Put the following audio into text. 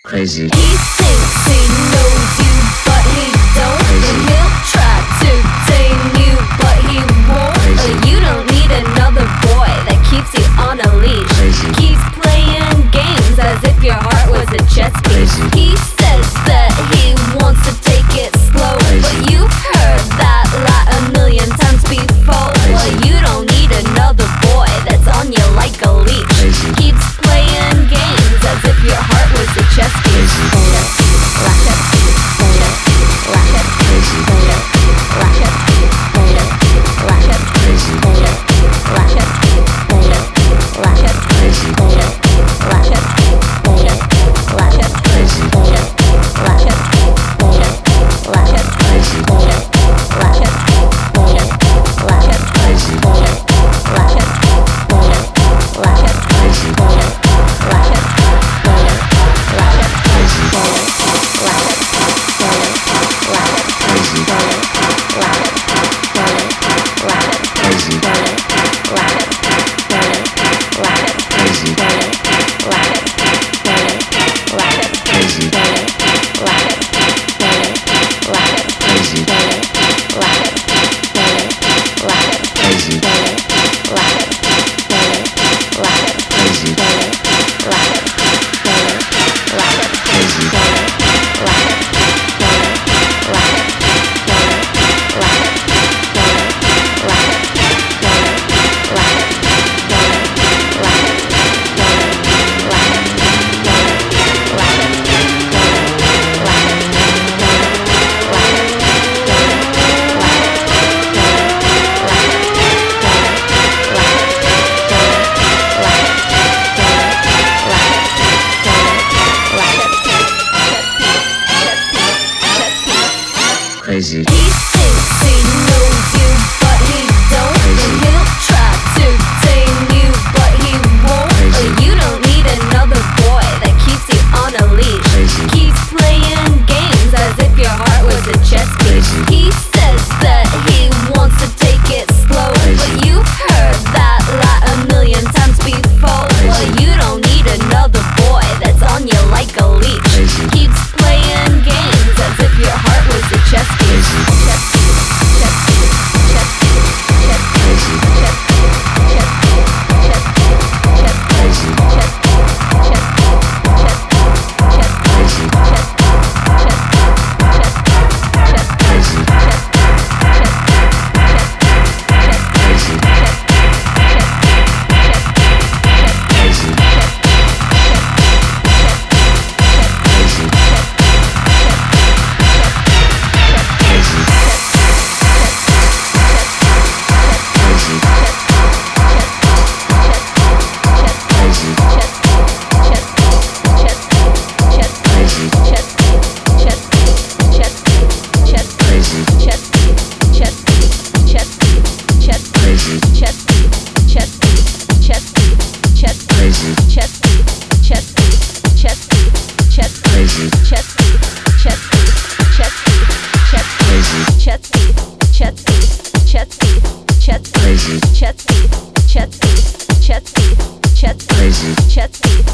Crazy. He thinks he knows you, but he don't. Crazy. And he'll try to tame you, but he won't. Crazy. You don't need another boy that keeps you on a leash. Crazy. Keeps playing games as if your heart was a chess piece. Crazy. He says that he wants to take it slow, Crazy. but you've heard that lie a million times before. Crazy. Well, you don't need another boy that's on you like a leash. Crazy. Keeps playing games as if your heart was a chess piece. Crazy. He thinks he knows you, but he don't. Crazy. And he'll try to tame you, but he won't. Crazy. You don't need another boy that keeps you on a leash. Crazy. Keeps playing games as if your heart was a chess piece. Crazy. He says that he wants to take it slow, Crazy. but you've heard that lie a million times before. Crazy. Well, you don't need another boy that's on you like a leash. Crazy. Keeps playing games as if your heart was a chess piece. Crazy.